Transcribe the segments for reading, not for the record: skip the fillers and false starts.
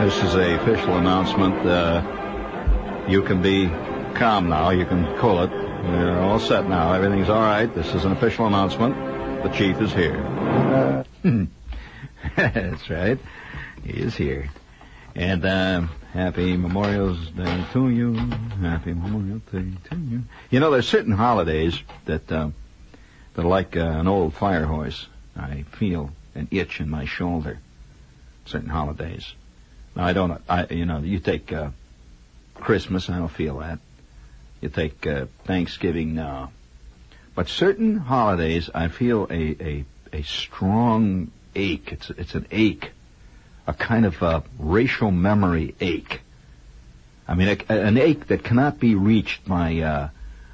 This is a official announcement. You can be calm now. You can cool it. We're all set now. Everything's all right. This is an official announcement. The chief is here. That's right. He is here. And happy Memorial Day to you. Happy Memorial Day to you. You know, there's certain holidays that are like an old fire hose. I feel an itch in my shoulder. Certain holidays. Now, you take Christmas, I don't feel that. You take Thanksgiving, no. But certain holidays, I feel a strong ache. It's an ache, a kind of a racial memory ache. I mean, an ache that cannot be reached by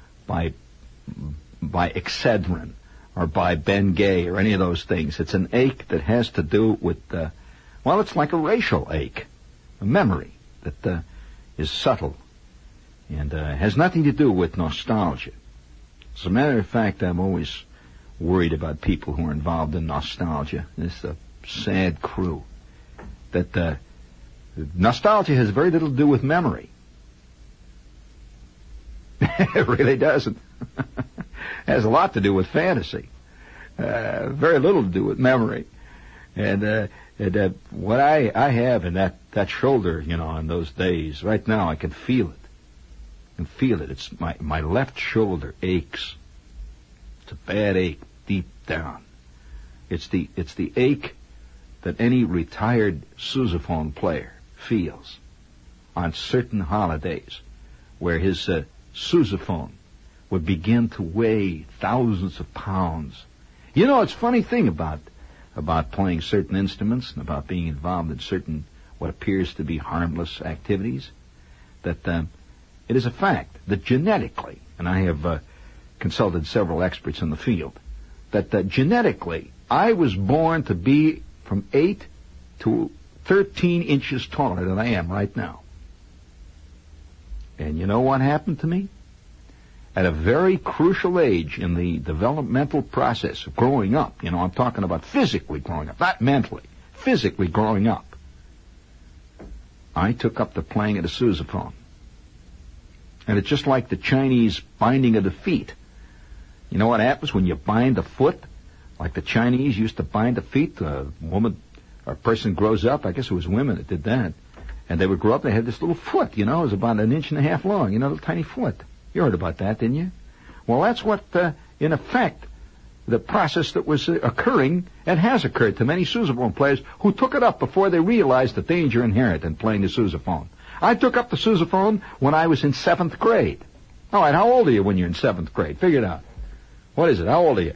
Excedrin or by Bengay or any of those things. It's an ache that has to do with, it's like a racial ache, a memory that is subtle and has nothing to do with nostalgia. As a matter of fact, I'm always worried about people who are involved in nostalgia. It's a sad crew. That nostalgia has very little to do with memory. It really doesn't. It has a lot to do with fantasy. Very little to do with memory. And what I have in that shoulder, in those days, right now I can feel it. I can feel it. It's my left shoulder aches. It's a bad ache deep down. It's the ache that any retired sousaphone player feels on certain holidays where his sousaphone would begin to weigh thousands of pounds. You know, it's a funny thing about playing certain instruments and about being involved in certain what appears to be harmless activities, that it is a fact that genetically, and I have consulted several experts in the field, that genetically I was born to be from 8 to 13 inches taller than I am right now. And you know what happened to me? At a very crucial age in the developmental process of growing up, I'm talking about physically growing up, not mentally, physically growing up, I took up the playing of the sousaphone. And it's just like the Chinese binding of the feet. You know what happens when you bind a foot? Like the Chinese used to bind the feet. A woman or a person grows up. I guess it was women that did that. And they would grow up, they had this little foot, it was about 1.5 inches long, a little tiny foot. You heard about that, didn't you? Well, that's what, in effect, the process that was occurring and has occurred to many sousaphone players who took it up before they realized the danger inherent in playing the sousaphone. I took up the sousaphone when I was in 7th grade. All right, how old are you when you're in 7th grade? Figure it out. What is it? How old are you?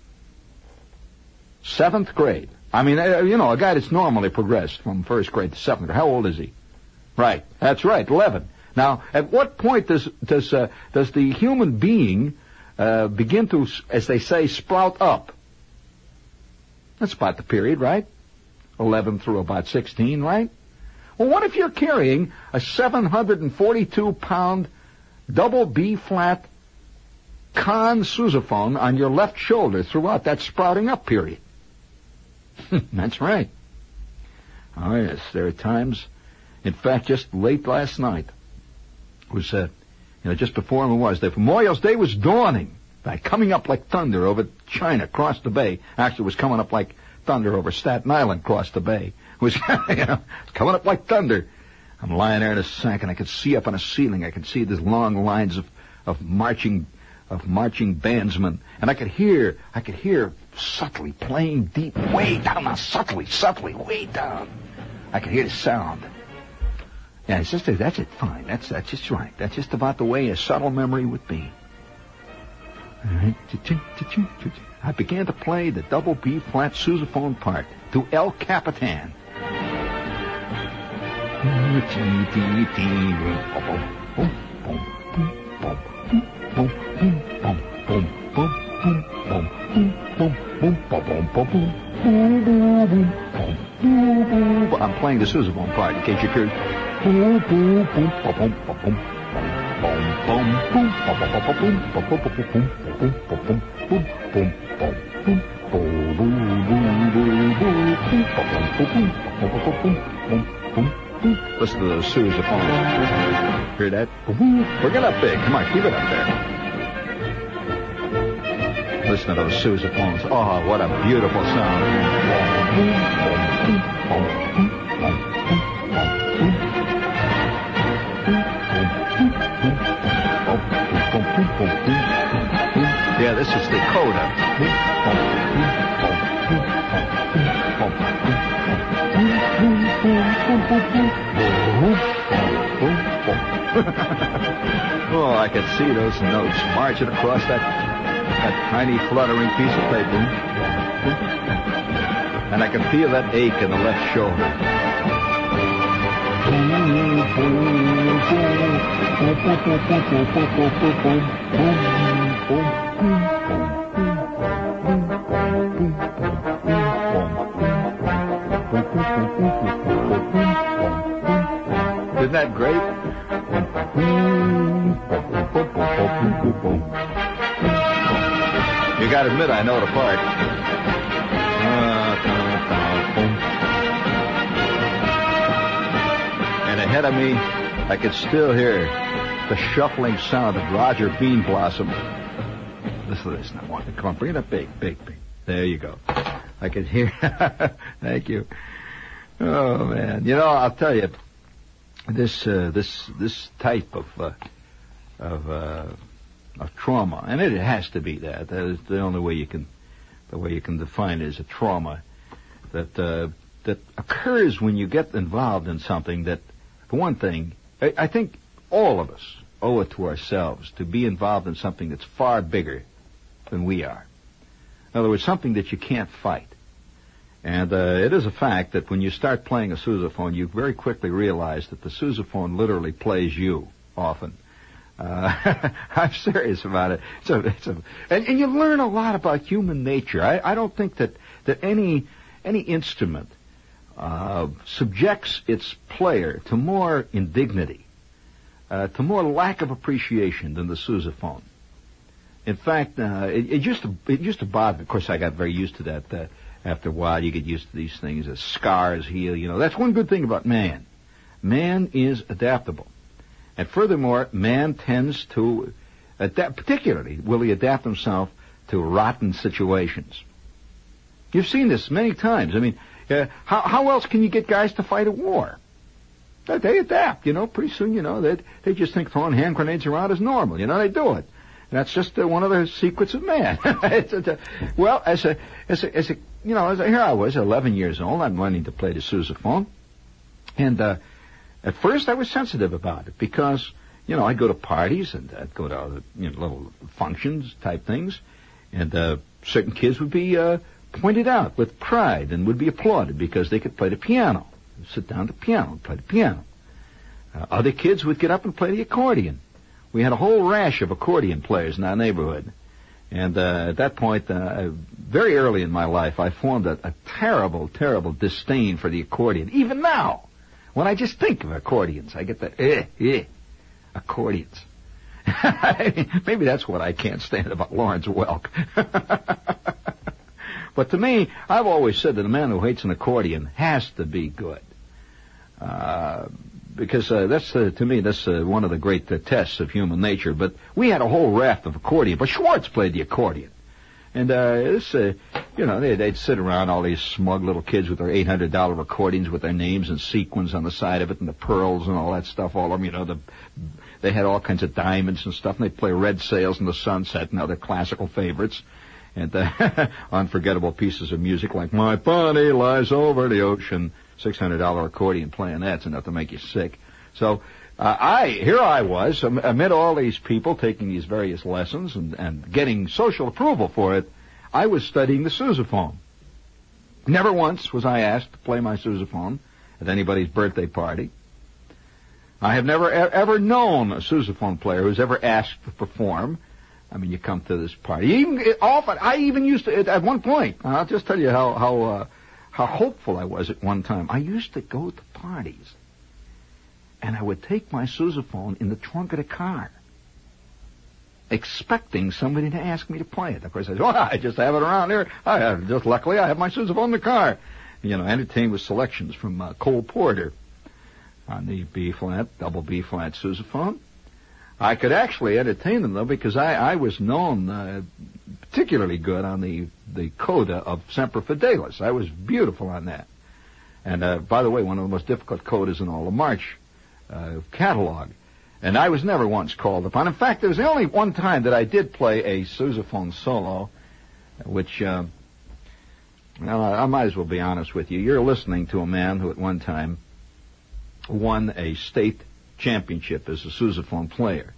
7th grade. I mean, a guy that's normally progressed from 1st grade to 7th grade. How old is he? Right. That's right. 11. Now, at what point does the human being begin to, as they say, sprout up? That's about the period, right? 11 through about 16, right? Well, what if you're carrying a 742-pound double B-flat con sousaphone on your left shoulder throughout that sprouting up period? That's right. Oh, yes, there are times. In fact, just late last night was, just before the Memorial Day was dawning, coming up like thunder over China, across the bay. Actually, it was coming up like thunder over Staten Island, across the bay. It was, it's coming up like thunder. I'm lying there in a sack, and I could see up on the ceiling. I could see these long lines of marching bandsmen, and I could hear subtly playing deep, way down, now subtly, way down. I could hear the sound. Yeah, it's just that's it. Fine, that's just right. That's just about the way a subtle memory would be. All right. I began to play the double B flat sousaphone part to El Capitan. I'm playing the sousaphone part, in case you're curious. Listen to those sousaphones. Hear that? Bring it up big. Come on, keep it up there. Listen to those sousaphones. Oh, what a beautiful sound. Yeah, this is the coda. Oh, I could see those notes marching across that tiny fluttering piece of paper. And I can feel that ache in the left shoulder. Isn't that great? You gotta admit, I know the part. And ahead of me, I could still hear the shuffling sound of Roger Bean Blossom. Listen to this now. Come on, bring it up big. There you go. I could hear. Thank you. Oh man, you know, I'll tell you, this type of trauma, and it has to be that. That is the only way you can define it as a trauma that occurs when you get involved in something that, for one thing, I think all of us owe it to ourselves to be involved in something that's far bigger than we are. In other words, something that you can't fight. And it is a fact that when you start playing a sousaphone, you very quickly realize that the sousaphone literally plays you often. I'm serious about it. And you learn a lot about human nature. I don't think that any instrument subjects its player to more indignity, to more lack of appreciation than the sousaphone. In fact, it used to bother me. Of course, I got very used to that. After a while, you get used to these things as scars heal. You know, that's one good thing about man. Man is adaptable. And furthermore, man tends to adapt, particularly will he adapt himself to rotten situations. You've seen this many times. I mean, how else can you get guys to fight a war? They adapt, you know. Pretty soon, you know, they just think throwing hand grenades around is normal. You know, they do it. And that's just one of the secrets of man. Well, here I was, 11 years old. I'm learning to play the sousaphone. And at first I was sensitive about it because, you know, I'd go to parties and I'd go to little functions type things, and certain kids would be pointed out with pride and would be applauded because they could play the piano. Sit down to the piano and play the piano. Other kids would get up and play the accordion. We had a whole rash of accordion players in our neighborhood. And at that point, very early in my life, I formed a terrible, terrible disdain for the accordion. Even now, when I just think of accordions, I get that, accordions. Maybe that's what I can't stand about Lawrence Welk. But to me, I've always said that a man who hates an accordion has to be good. Because that's to me, that's one of the great tests of human nature. But we had a whole raft of accordion. But Schwartz played the accordion. And they'd sit around, all these smug little kids with their $800 accordions with their names and sequins on the side of it and the pearls and all that stuff all of them. They had all kinds of diamonds and stuff, and they'd play Red Sails in the Sunset and other classical favorites. And unforgettable pieces of music like My Bonnie Lies Over the Ocean. $600 accordion playing, that's enough to make you sick. So here I was, amid all these people taking these various lessons and getting social approval for it. I was studying the sousaphone. Never once was I asked to play my sousaphone at anybody's birthday party. I have never ever known a sousaphone player who's ever asked to perform. I mean, you come to this party. I even used to, at one point, I'll just tell you how hopeful I was at one time. I used to go to parties, and I would take my sousaphone in the trunk of the car, expecting somebody to ask me to play it. Of course, I said, I just have it around here. Luckily, I have my sousaphone in the car. You know, entertained with selections from Cole Porter. on the B-flat, double B-flat sousaphone. I could actually entertain them, though, because I was known particularly good on the coda of Semper Fidelis. I was beautiful on that. And, by the way, one of the most difficult codas in all the March catalog. And I was never once called upon. In fact, there was the only one time that I did play a sousaphone solo, which, I might as well be honest with you. You're listening to a man who at one time won a state championship as a sousaphone player.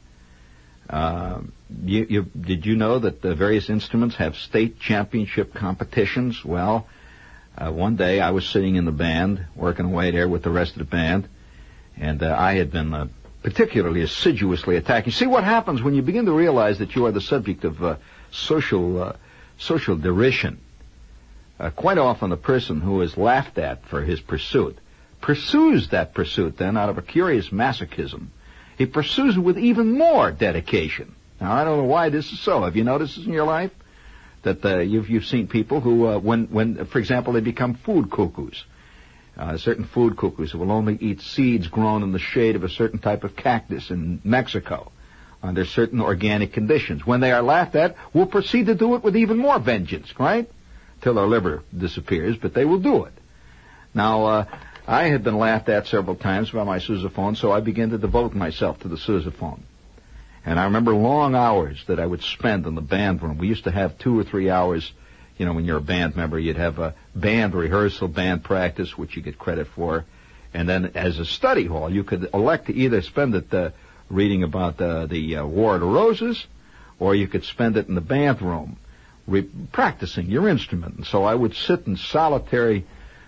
Did you know that the various instruments have state championship competitions? Well, one day I was sitting in the band, working away there with the rest of the band, and I had been particularly assiduously attacked. You see what happens when you begin to realize that you are the subject of social derision. Quite often the person who is laughed at for his pursuit pursues that pursuit then out of a curious masochism. He pursues it with even more dedication. Now, I don't know why this is so. Have you noticed this in your life? That you've seen people who, when for example, they become food cuckoos. Certain food cuckoos who will only eat seeds grown in the shade of a certain type of cactus in Mexico under certain organic conditions. When they are laughed at, will proceed to do it with even more vengeance, right? Till their liver disappears, but they will do it. Now, I had been laughed at several times by my sousaphone, so I began to devote myself to the sousaphone. And I remember long hours that I would spend in the band room. We used to have 2 or 3 hours. You know, when you're a band member, you'd have a band rehearsal, band practice, which you get credit for. And then as a study hall, you could elect to either spend it reading about the War of the Roses, or you could spend it in the band room practicing your instrument. And so I would sit in solitary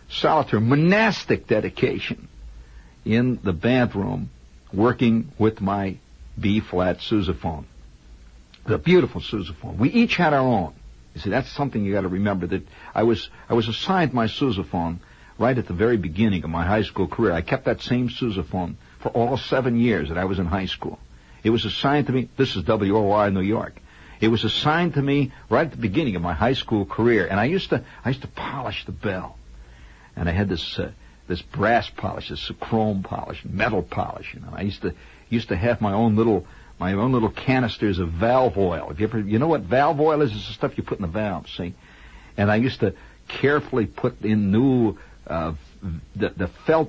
monastic dedication in the band room working with my B-flat sousaphone. The beautiful sousaphone. We each had our own. You see, that's something you got to remember, that I was assigned my sousaphone right at the very beginning of my high school career. I kept that same sousaphone for all 7 years that I was in high school. It was assigned to me. This is WOR New York. It was assigned to me right at the beginning of my high school career, and I used to polish the bell, and I had this brass polish, this chrome polish, metal polish. You know, I used to have my own little canisters of valve oil. You know what valve oil is? It's the stuff you put in the valves, see? And I used to carefully put in new the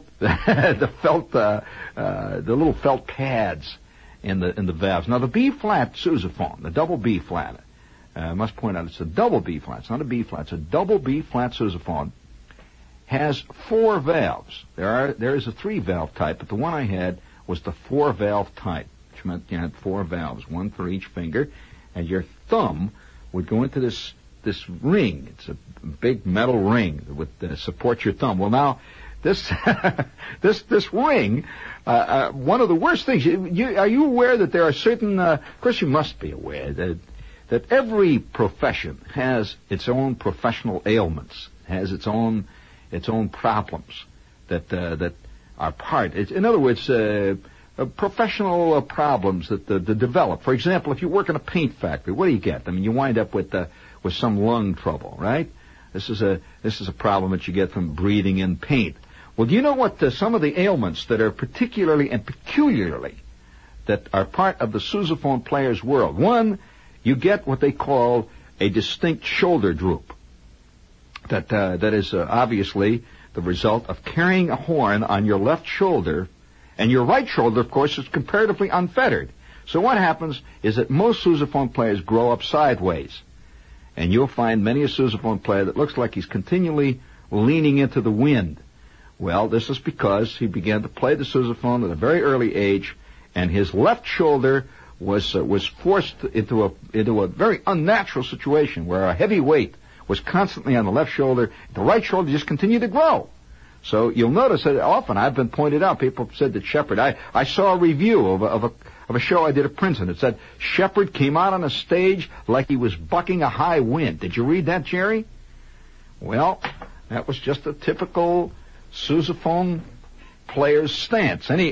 little felt pads in the valves. Now the B-flat sousaphone, the double B-flat, I must point out it's a double B-flat. It's not a B-flat. It's a double B-flat sousaphone. Has 4 valves. There is a 3-valve type, but the one I had was the 4-valve type, which meant you had 4 valves, one for each finger, and your thumb would go into this ring. It's a big metal ring that would support your thumb. Well, now this this ring, one of the worst things. Are you aware that there are certain? Of course, you must be aware that every profession has its own professional ailments, has its own problems that are part. In other words, professional problems that develop. For example, if you work in a paint factory, what do you get? I mean, you wind up with some lung trouble, right? This is a problem that you get from breathing in paint. Well, do you know what some of the ailments that are particularly and peculiarly that are part of the sousaphone player's world? One, you get what they call a distinct shoulder droop. That is obviously the result of carrying a horn on your left shoulder, and your right shoulder, of course, is comparatively unfettered. So what happens is that most sousaphone players grow up sideways, and you'll find many a sousaphone player that looks like he's continually leaning into the wind. Well, this is because he began to play the sousaphone at a very early age, and his left shoulder was forced into a very unnatural situation where a heavy weight was constantly on the left shoulder. The right shoulder just continued to grow. So you'll notice that often I've been pointed out. People said that Shepard. I saw a review of a show I did at Princeton. It said Shepard came out on a stage like he was bucking a high wind. Did you read that, Jerry? Well, that was just a typical sousaphone player's stance. Any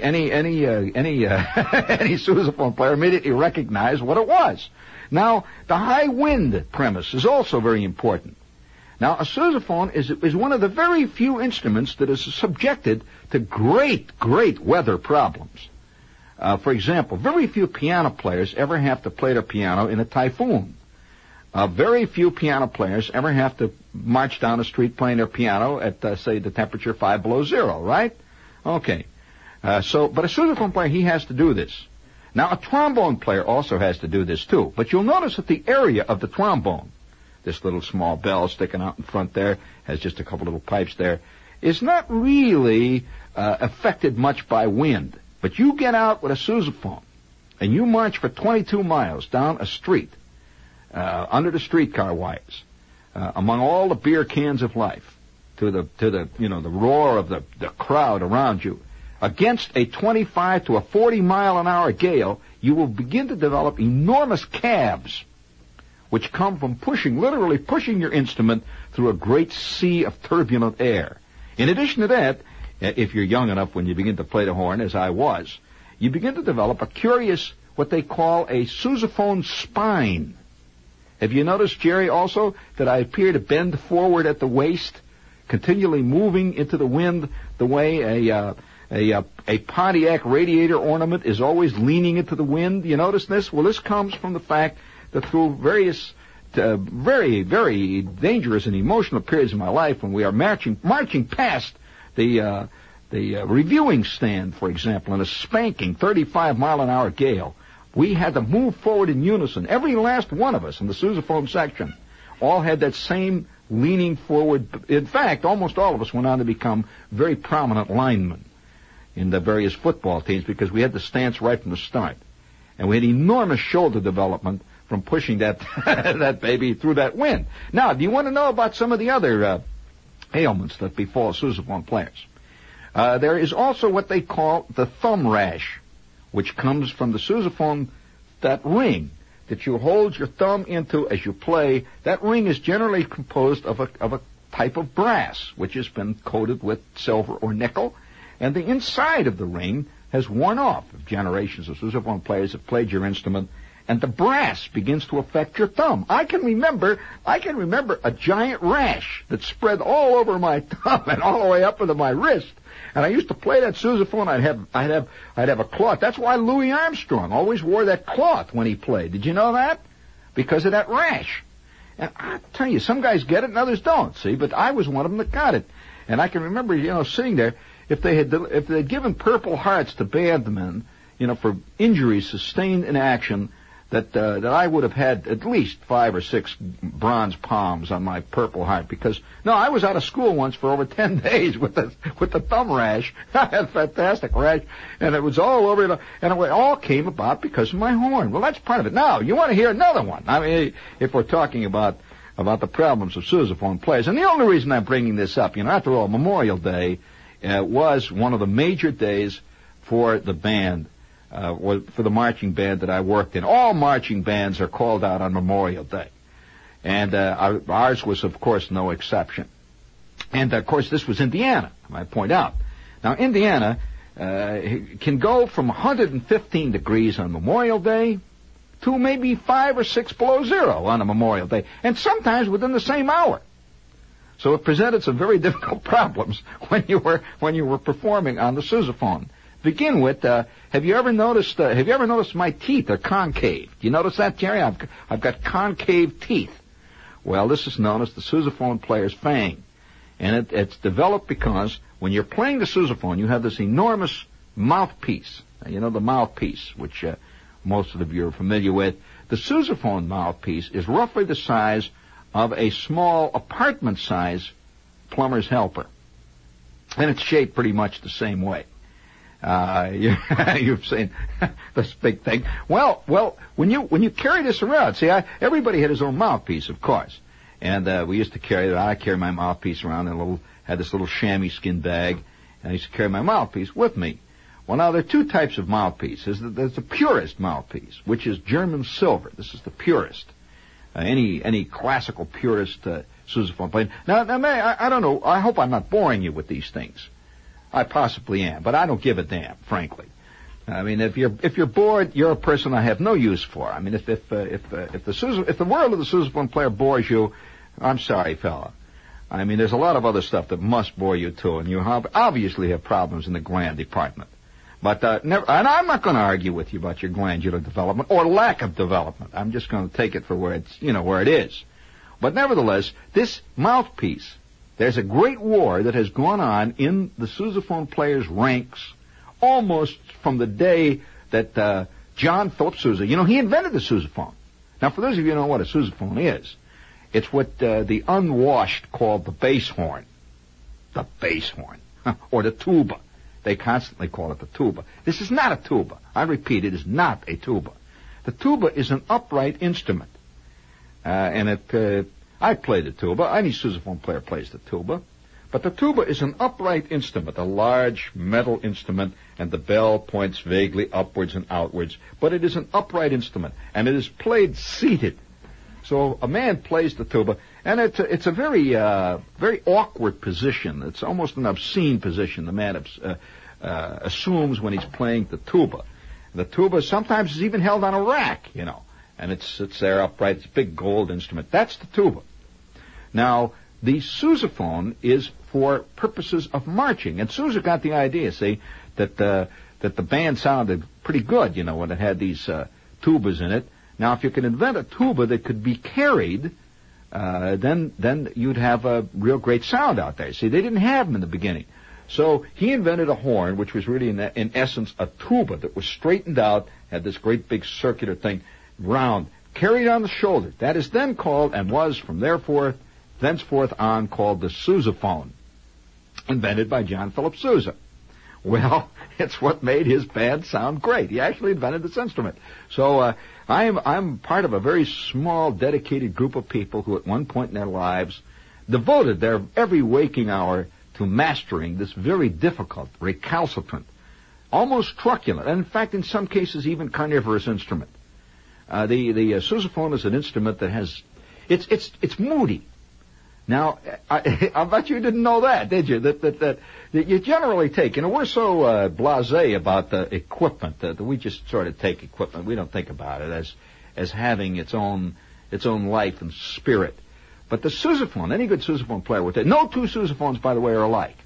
sousaphone player immediately recognized what it was. Now, the high wind premise is also very important. Now, a sousaphone is one of the very few instruments that is subjected to great weather problems. For example, very few piano players ever have to play their piano in a typhoon. Very few piano players ever have to march down the street playing their piano at, say, the temperature 5 below zero, right? Okay. But a sousaphone player, he has to do this. Now, a trombone player also has to do this, too. But you'll notice that the area of the trombone, this little small bell sticking out in front there, has just a couple little pipes there, is not really affected much by wind. But you get out with a sousaphone, and you march for 22 miles down a street, under the streetcar wires, among all the beer cans of life, to the the roar of the crowd around you, against a 25 to a 40 mile an hour gale, you will begin to develop enormous calves, which come from literally pushing your instrument through a great sea of turbulent air. In addition to that, if you're young enough when you begin to play the horn, as I was, you begin to develop a curious, what they call a sousaphone spine. Have you noticed, Jerry, also, that I appear to bend forward at the waist, continually moving into the wind the way a Pontiac radiator ornament is always leaning into the wind? You notice this? Well, this comes from the fact that through various very, very dangerous and emotional periods of my life, when we are marching past the reviewing stand, for example, in a spanking 35-mile-an-hour gale, we had to move forward in unison. Every last one of us in the sousaphone section all had that same leaning forward. In fact, almost all of us went on to become very prominent linemen in the various football teams because we had the stance right from the start. And we had enormous shoulder development from pushing that that baby through that wind. Now, do you want to know about some of the other ailments that befall sousaphone players? There is also what they call the thumb rash, which comes from the sousaphone, that ring that you hold your thumb into as you play. That ring is generally composed of a type of brass, which has been coated with silver or nickel, and the inside of the ring has worn off. Generations of sousaphone players have played your instrument, and the brass begins to affect your thumb. I can remember a giant rash that spread all over my thumb and all the way up into my wrist. And I used to play that sousaphone. I'd have a cloth. That's why Louis Armstrong always wore that cloth when he played. Did you know that? Because of that rash. And I tell you, some guys get it and others don't. See, but I was one of them that got it. And I can remember, sitting there. If they'd given Purple Hearts to bandmen, for injuries sustained in action, that I would have had at least 5 or 6 bronze palms on my Purple Heart, because I was out of school once for over 10 days with the thumb rash. I had a fantastic rash, and it was all over, and it all came about because of my horn. Well, that's part of it. Now, you want to hear another one? I mean, if we're talking about the problems of sousaphone players, and the only reason I'm bringing this up, after all, Memorial Day was one of the major days for the band. For the marching band that I worked in. All marching bands are called out on Memorial Day. And ours was, of course, no exception. And, of course, this was Indiana, I might point out. Now, Indiana can go from 115 degrees on Memorial Day to maybe 5 or 6 below zero on a Memorial Day, and sometimes within the same hour. So it presented some very difficult problems when you were performing on the sousaphone. Begin with, have you ever noticed my teeth are concave? Do you notice that, Jerry? I've got concave teeth. Well, this is known as the sousaphone player's fang. And it's developed because when you're playing the sousaphone, you have this enormous mouthpiece. The mouthpiece, which most of you are familiar with. The sousaphone mouthpiece is roughly the size of a small apartment-size plumber's helper. And it's shaped pretty much the same way. You've seen this big thing. Well, when you carry this around, see, everybody had his own mouthpiece, of course, and we used to carry that. I carry my mouthpiece around in had this little chamois skin bag, and I used to carry my mouthpiece with me. Well, now there are 2 types of mouthpiece. There's the purest mouthpiece, which is German silver. This is the purest. Any classical purist sousaphone player. Now, I don't know. I hope I'm not boring you with these things. I possibly am, but I don't give a damn, frankly. I mean, if you're bored, you're a person I have no use for. I mean, if the world of the sousaphone player bores you, I'm sorry, fella. I mean, there's a lot of other stuff that must bore you, too, and you obviously have problems in the gland department. But never, and I'm not going to argue with you about your glandular development or lack of development. I'm just going to take it for where it's, where it is. But nevertheless, this mouthpiece, there's a great war that has gone on in the sousaphone players' ranks almost from the day that John Philip Sousa, he invented the sousaphone. Now, for those of you who know what a sousaphone is, it's what the unwashed call the bass horn. The bass horn. Or the tuba. They constantly call it the tuba. This is not a tuba. I repeat, it is not a tuba. The tuba is an upright instrument. I play the tuba. Any sousaphone player plays the tuba. But the tuba is an upright instrument, a large metal instrument, and the bell points vaguely upwards and outwards. But it is an upright instrument, and it is played seated. So a man plays the tuba, and it's a very very awkward position. It's almost an obscene position the man assumes when he's playing the tuba. The tuba sometimes is even held on a rack, and it sits there upright. It's a big gold instrument. That's the tuba. Now, the sousaphone is for purposes of marching, and Sousa got the idea, see, that the band sounded pretty good, when it had these tubas in it. Now, if you could invent a tuba that could be carried, then you'd have a real great sound out there. See, they didn't have them in the beginning. So he invented a horn, which was really, in essence, a tuba that was straightened out, had this great big circular thing, round, carried on the shoulder. That is then called, and was from thenceforth on, called the sousaphone, invented by John Philip Sousa. Well, it's what made his band sound great. He actually invented this instrument. So I'm part of a very small, dedicated group of people who at one point in their lives devoted their every waking hour to mastering this very difficult, recalcitrant, almost truculent, and in fact in some cases even carnivorous instrument. The sousaphone is an instrument that has, it's moody. Now, I bet you didn't know that, did you? That you generally take, we're so blasé about the equipment that we just sort of take equipment. We don't think about it as having its own life and spirit. But the sousaphone, any good sousaphone player would take. No two sousaphones, by the way, are alike.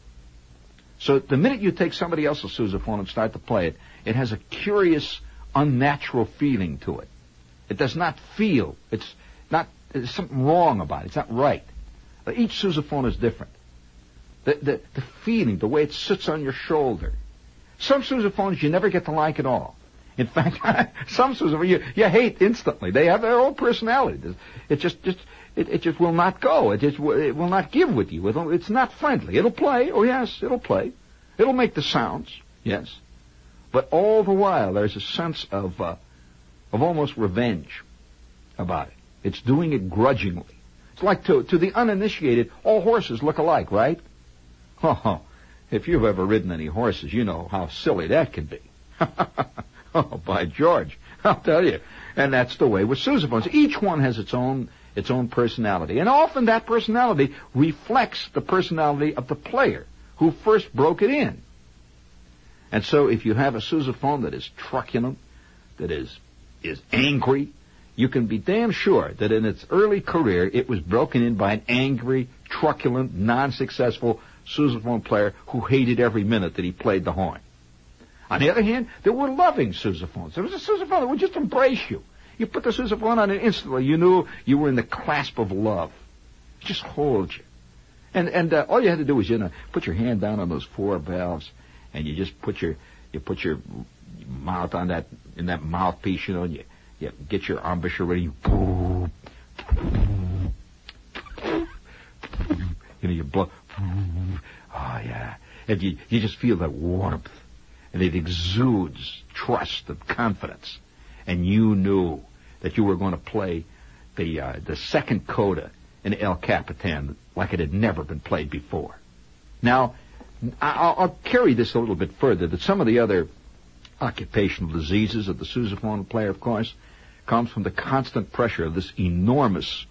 So the minute you take somebody else's sousaphone and start to play it, it has a curious, unnatural feeling to it. It does not feel. There's something wrong about it. It's not right. Each sousaphone is different. The feeling, the way it sits on your shoulder. Some sousaphones you never get to like at all. In fact, some sousaphones you hate instantly. They have their own personality. It just will not go. It will not give with you. It's not friendly. It'll play. Oh yes, it'll play. It'll make the sounds. Yes. But all the while there's a sense of almost revenge about it. It's doing it grudgingly. It's like to the uninitiated, all horses look alike, right? Oh, if you've ever ridden any horses, you know how silly that can be. Oh, by George, I'll tell you. And that's the way with sousaphones. Each one has its own personality. And often that personality reflects the personality of the player who first broke it in. And so if you have a sousaphone that is truculent, that is angry, you can be damn sure that in its early career it was broken in by an angry, truculent, non-successful sousaphone player who hated every minute that he played the horn. On the other hand, there were loving sousaphones. There was a sousaphone that would just embrace you. You put the sousaphone on and instantly you knew you were in the clasp of love. It just holds you. And all you had to do was, put your hand down on those four valves and you just put your mouth on in that mouthpiece, and you get your embouchure ready. You blow. Oh yeah, and you just feel that warmth, and it exudes trust and confidence, and you knew that you were going to play the second coda in El Capitan like it had never been played before. Now, I'll carry this a little bit further, that some of the other occupational diseases of the sousaphone player, of course, comes from the constant pressure of this enormous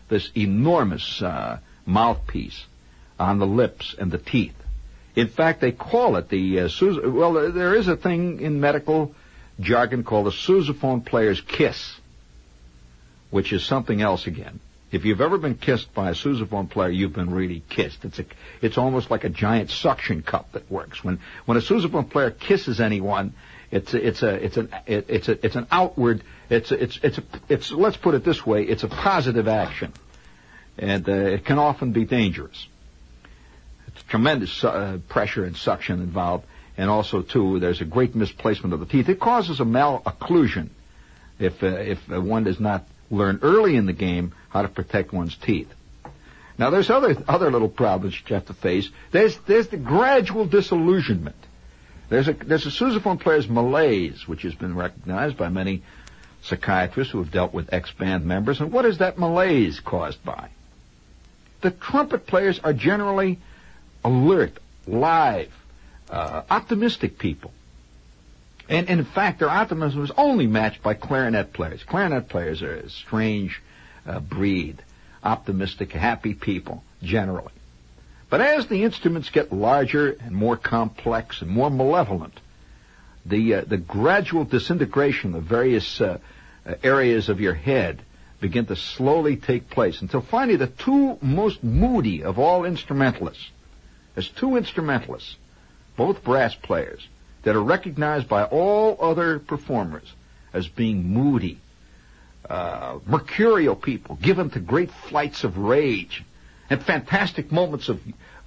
mouthpiece on the lips and the teeth. In fact, they call it there is a thing in medical jargon called the sousaphone player's kiss, which is something else again. If you've ever been kissed by a sousaphone player, you've been really kissed. It's almost like a giant suction cup that works. When a sousaphone player kisses anyone, it's an outward. Let's put it this way. It's a positive action, and it can often be dangerous. It's tremendous pressure and suction involved, and also too, there's a great misplacement of the teeth. It causes a malocclusion if one does not learn early in the game how to protect one's teeth. Now, there's other little problems you have to face. There's the gradual disillusionment. There's a sousaphone player's malaise, which has been recognized by many psychiatrists who have dealt with ex-band members. And what is that malaise caused by? The trumpet players are generally alert, live, optimistic people. And in fact, their optimism is only matched by clarinet players. Clarinet players are a strange breed, optimistic, happy people, generally. But as the instruments get larger and more complex and more malevolent, the gradual disintegration of various areas of your head begin to slowly take place until finally the two most moody of all instrumentalists, there's two instrumentalists, both brass players, that are recognized by all other performers as being moody, mercurial people, given to great flights of rage and fantastic moments of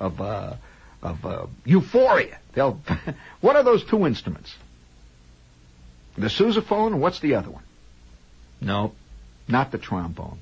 euphoria. What are those two instruments? The sousaphone, and what's the other one? No, not the trombone.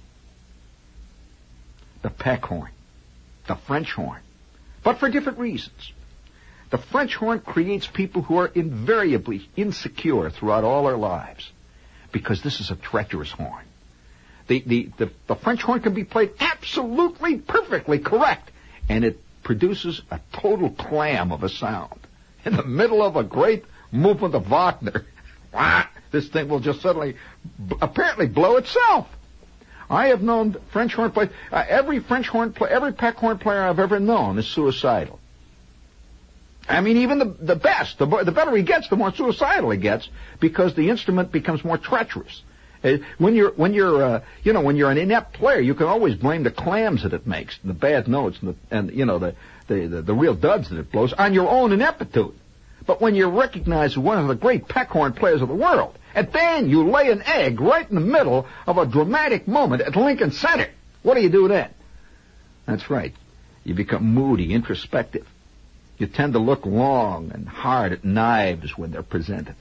The peckhorn, the French horn, but for different reasons. The French horn creates people who are invariably insecure throughout all their lives, because this is a treacherous horn. The French horn can be played absolutely perfectly correct, and it produces a total clam of a sound. In the middle of a great movement of Wagner, this thing will just suddenly, apparently, blow itself. I have known French horn players. Every peckhorn player I've ever known is suicidal. I mean, even the best, the better he gets, the more suicidal he gets, because the instrument becomes more treacherous. When you're an inept player, you can always blame the clams that it makes, the bad notes, and the real duds that it blows on your own ineptitude. But when you're recognized as one of the great peckhorn players of the world, and then you lay an egg right in the middle of a dramatic moment at Lincoln Center, what do you do then? That's right. You become moody, introspective. You tend to look long and hard at knives when they're presented.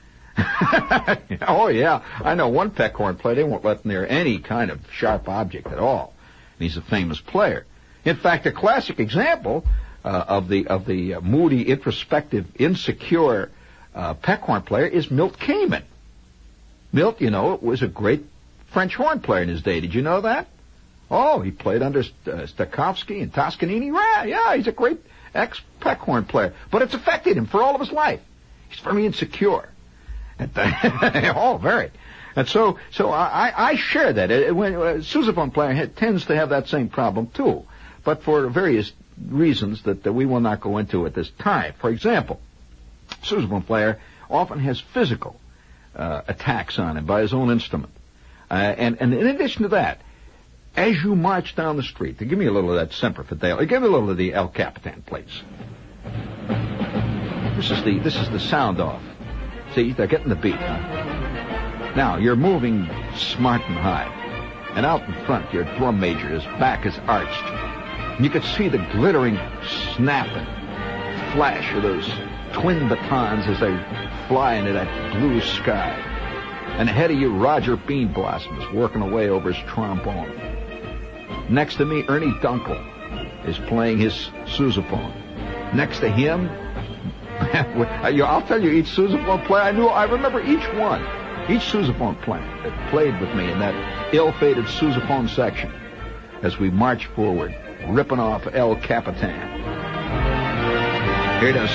Oh, yeah. I know one peckhorn player, they won't let near any kind of sharp object at all. And he's a famous player. In fact, a classic example of the moody, introspective, insecure peckhorn player is Milt Kamen. Milt, was a great French horn player in his day. Did you know that? Oh, he played under Stokowski and Toscanini. Yeah, he's a great ex-peckhorn player. But it's affected him for all of his life. He's very insecure. Oh, very. And so I share that. When a sousaphone player tends to have that same problem, too. But for various reasons that we will not go into at this time. For example, a sousaphone player often has physical attacks on him by his own instrument. And in addition to that, as you march down the street, give me a little of that Semper Fidelis. Give me a little of the El Capitan, please. This is the sound off. See, they're getting the beat. Huh? Now, you're moving smart and high. And out in front, your drum major, his back is arched. And you could see the glittering snap and flash of those twin batons as they fly into that blue sky. And ahead of you, Roger Beanblossom is working away over his trombone. Next to me, Ernie Dunkel is playing his sousaphone. Next to him, I'll tell you, each sousaphone player I remember each one, each sousaphone player that played with me in that ill-fated sousaphone section as we march forward, ripping off El Capitan. Here it is,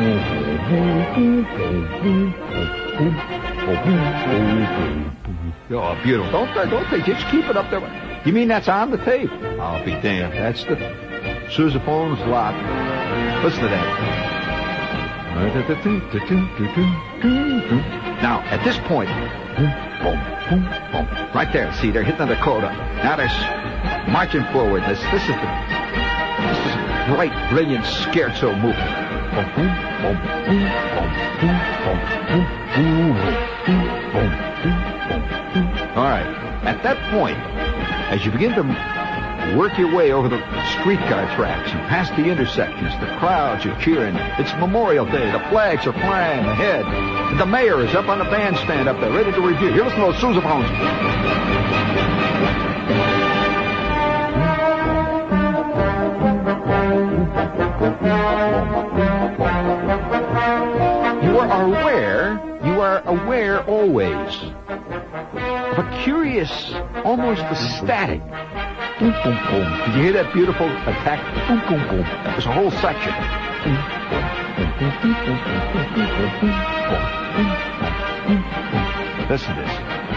oh, beautiful. Don't they just keep it up there? You mean that's on the tape? I'll be damned. That's the sousaphone's lot. Listen to that. Now, at this point, boom, boom, boom, boom. Right there. See, they're hitting the coda. Now marching forward. This is a bright, brilliant scherzo movement. All right. At that point, as you begin to work your way over the streetcar tracks and past the intersections, the crowds are cheering. It's Memorial Day. The flags are flying ahead. And the mayor is up on the bandstand up there, ready to review. Here, listen to those sousaphones. You are aware always of a curious, almost ecstatic boom, boom, boom. Did you hear that beautiful attack? Boom, boom, boom. That was a whole section. Listen to this.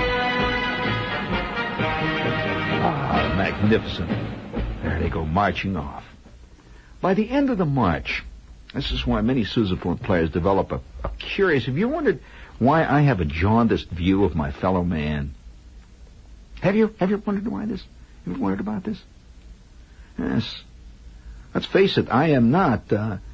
Ah, magnificent. There they go, marching off. By the end of the march, this is why many sousaphone players develop a curious... Have you wondered why I have a jaundiced view of my fellow man? Have you wondered why this? Have you wondered about this? Yes. Let's face it, I'm not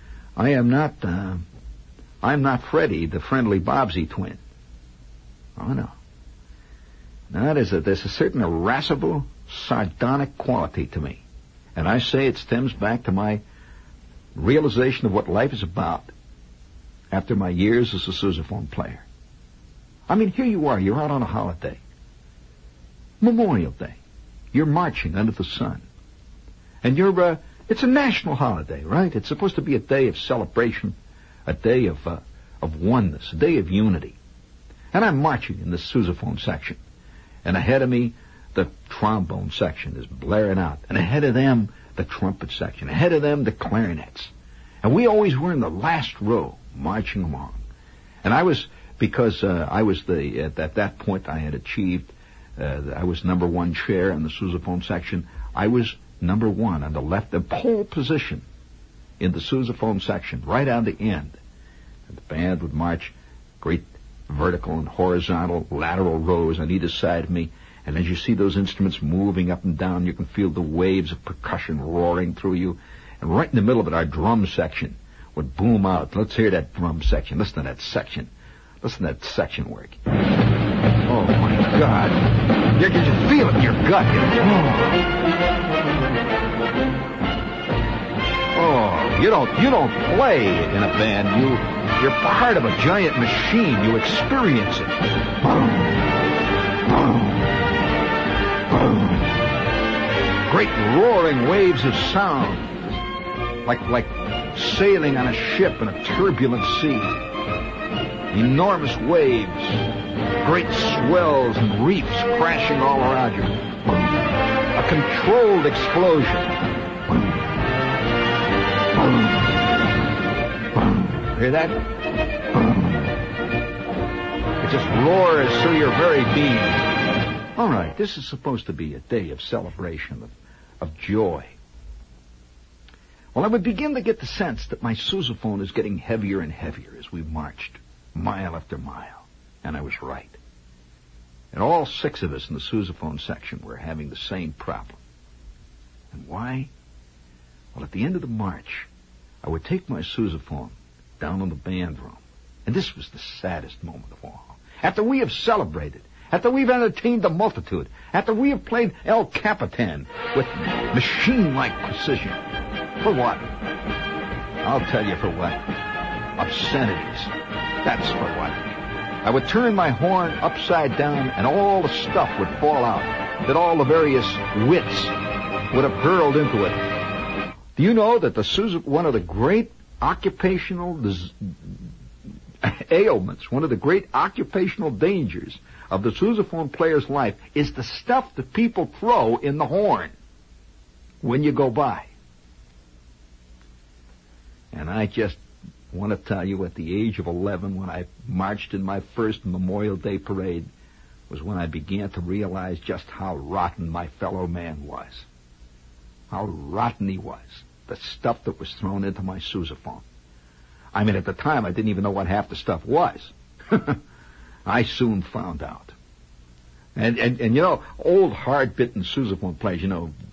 Freddie, the friendly Bobsy twin. Oh, no. Now, there's a certain irascible, sardonic quality to me. And I say it stems back to my realization of what life is about after my years as a sousaphone player. I mean, here you are, you're out on a holiday. Memorial Day. You're marching under the sun. And it's a national holiday, right? It's supposed to be a day of celebration, a day of oneness, a day of unity. And I'm marching in the sousaphone section. And ahead of me, the trombone section is blaring out. And ahead of them, the trumpet section. Ahead of them, the clarinets. And we always were in the last row, marching along. And I was, because I was at that point I had achieved, I was number one chair in the sousaphone section. I was number one on the left, the pole position in the sousaphone section, right on the end. And the band would march, great vertical and horizontal, lateral rows on either side of me. And as you see those instruments moving up and down, you can feel the waves of percussion roaring through you. And right in the middle of it, our drum section would boom out. Let's hear that drum section. Listen to that section. Listen to that section work. Oh, my God. You can just feel it in your gut. Oh, you don't play in a band. You're part of a giant machine. You experience it. Great roaring waves of sound. Like sailing on a ship in a turbulent sea. Enormous waves, great swells and reefs crashing all around you. A controlled explosion. Hear that? It just roars through your very being. All right, this is supposed to be a day of celebration, of joy. Well, I would begin to get the sense that my sousaphone is getting heavier and heavier as we marched, mile after mile. And I was right. And all six of us in the sousaphone section were having the same problem. And why? Well, at the end of the march, I would take my sousaphone down in the band room. And this was the saddest moment of all. After we have celebrated, after we've entertained the multitude, after we have played El Capitan with machine-like precision, for what? I'll tell you for what. Obscenities. That's for what. I would turn my horn upside down and all the stuff would fall out that all the various wits would have hurled into it. Do you know that one of the great occupational ailments, one of the great occupational dangers of the sousaphone player's life is the stuff that people throw in the horn when you go by? And I just want to tell you, at the age of 11, when I marched in my first Memorial Day parade, was when I began to realize just how rotten my fellow man was. How rotten he was. The stuff that was thrown into my sousaphone. I mean, at the time, I didn't even know what half the stuff was. I soon found out. And you know, old hard-bitten sousaphone players,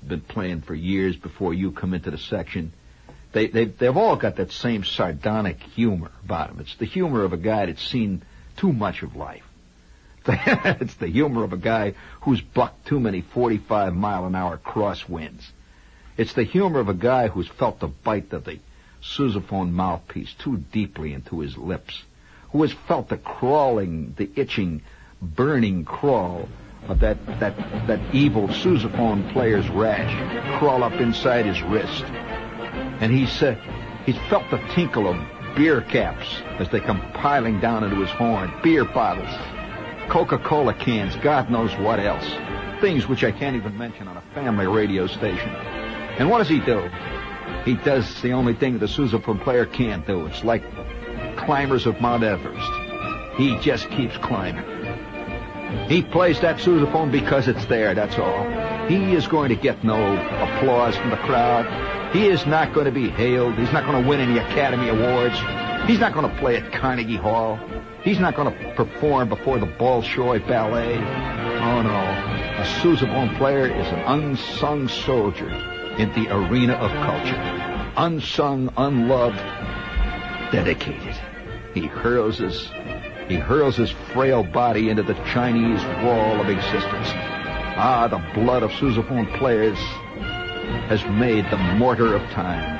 been playing for years before you come into the section, they've all got that same sardonic humor about them. It's the humor of a guy that's seen too much of life. It's the humor of a guy who's bucked too many 45-mile-an-hour crosswinds. It's the humor of a guy who's felt the bite of the sousaphone mouthpiece too deeply into his lips, who has felt the crawling, the itching, burning crawl of that evil sousaphone player's rash crawl up inside his wrist. And he's felt the tinkle of beer caps as they come piling down into his horn, beer bottles, Coca-Cola cans, God knows what else. Things which I can't even mention on a family radio station. And what does he do? He does the only thing the sousaphone player can't do. It's like climbers of Mount Everest. He just keeps climbing. He plays that sousaphone because it's there, that's all. He is going to get no applause from the crowd. He is not going to be hailed. He's not going to win any Academy Awards. He's not going to play at Carnegie Hall. He's not going to perform before the Bolshoi Ballet. Oh, no. A sousaphone player is an unsung soldier in the arena of culture. Unsung, unloved, dedicated. He hurls his frail body into the Chinese wall of existence. Ah, the blood of sousaphone players has made the mortar of time.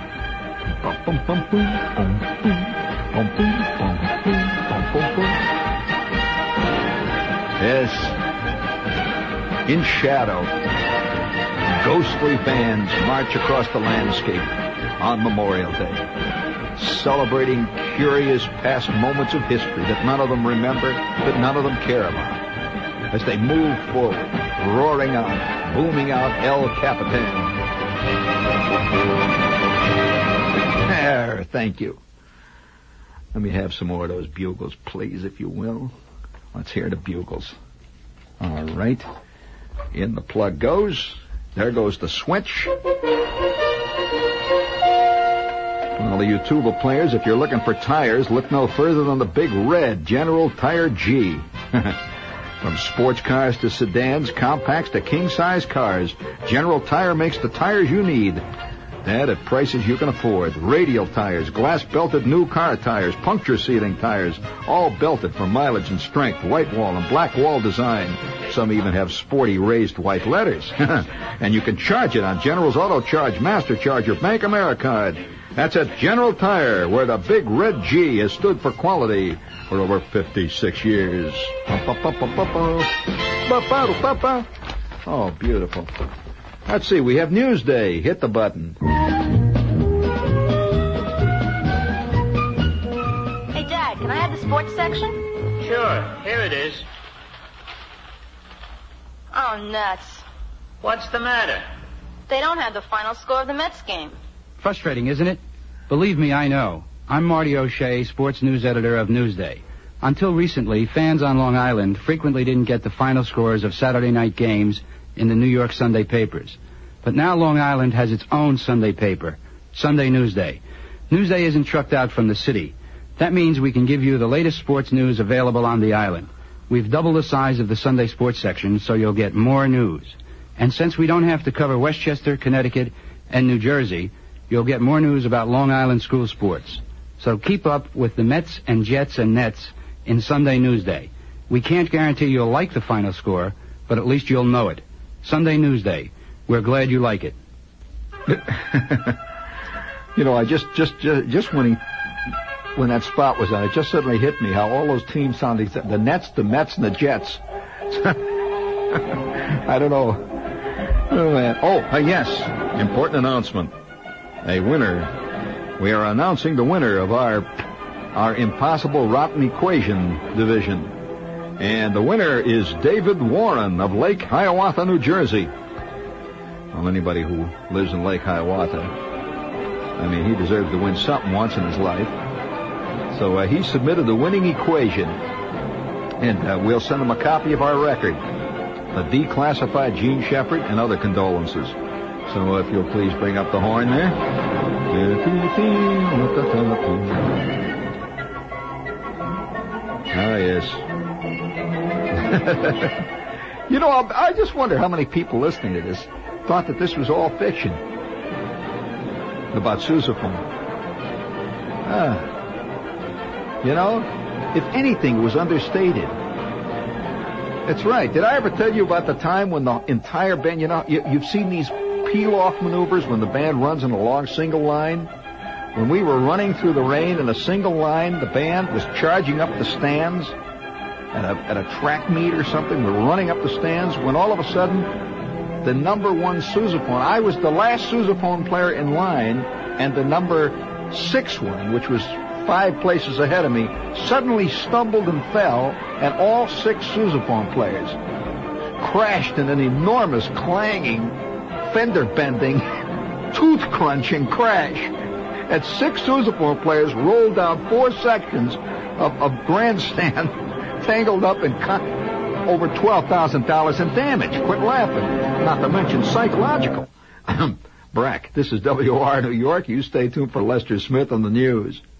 Yes, in shadow, ghostly bands march across the landscape on Memorial Day, celebrating curious past moments of history that none of them remember, that none of them care about, as they move forward, roaring out, booming out El Capitan. There, thank you. Let me have some more of those bugles, please, if you will. Let's hear the bugles. All right. In the plug goes. There goes the switch. Well, you tuba players, if you're looking for tires, look no further than the big red General Tire G. From sports cars to sedans, compacts to king-size cars, General Tire makes the tires you need. That at prices you can afford. Radial tires, glass-belted new car tires, puncture-sealing tires, all belted for mileage and strength, white wall and black wall design. Some even have sporty raised white letters. And you can charge it on General's Auto Charge, Master Charge, or Bank America card. That's at General Tire, where the big red G has stood for quality for over 56 years. Oh, beautiful. Let's see, we have Newsday. Hit the button. Hey, Dad, can I have the sports section? Sure, here it is. Oh, nuts. What's the matter? They don't have the final score of the Mets game. Frustrating, isn't it? Believe me, I know. I'm Marty O'Shea, sports news editor of Newsday. Until recently, fans on Long Island frequently didn't get the final scores of Saturday night games in the New York Sunday papers. But now Long Island has its own Sunday paper, Sunday Newsday. Newsday isn't trucked out from the city. That means we can give you the latest sports news available on the island. We've doubled the size of the Sunday sports section, so you'll get more news. And since we don't have to cover Westchester, Connecticut, and New Jersey, you'll get more news about Long Island school sports. So keep up with the Mets and Jets and Nets in Sunday Newsday. We can't guarantee you'll like the final score, but at least you'll know it. Sunday Newsday. We're glad you like it. You know, I just when that spot was on, it just suddenly hit me how all those teams sound exact. The Nets, the Mets, and the Jets. I don't know. Oh, man. Yes. Important announcement. A winner. We are announcing the winner of our Impossible Rotten Equation division. And the winner is David Warren of Lake Hiawatha, New Jersey. Well, anybody who lives in Lake Hiawatha, I mean, he deserves to win something once in his life. So he submitted the winning equation, and we'll send him a copy of our record, a declassified Gene Shepard, and other condolences. So if you'll please bring up the horn there. Ah, yes. You know, I just wonder how many people listening to this thought that this was all fiction about sousaphone. You know, if anything was understated. That's right. Did I ever tell you about the time when the entire band, you know, you've seen these peel-off maneuvers when the band runs in a long single line? When we were running through the rain in a single line, the band was charging up the stands at a track meet or something. We were running up the stands when all of a sudden the number one sousaphone, I was the last sousaphone player in line, and the number 6 one, which was 5 places ahead of me, suddenly stumbled and fell, and all 6 sousaphone players crashed in an enormous clanging, fender-bending, tooth-crunching crash. And 6 sousaphone players rolled down 4 sections of grandstand, tangled up in over $12,000 in damage. Quit laughing. Not to mention psychological. Brack, this is WR New York. You stay tuned for Lester Smith on the news.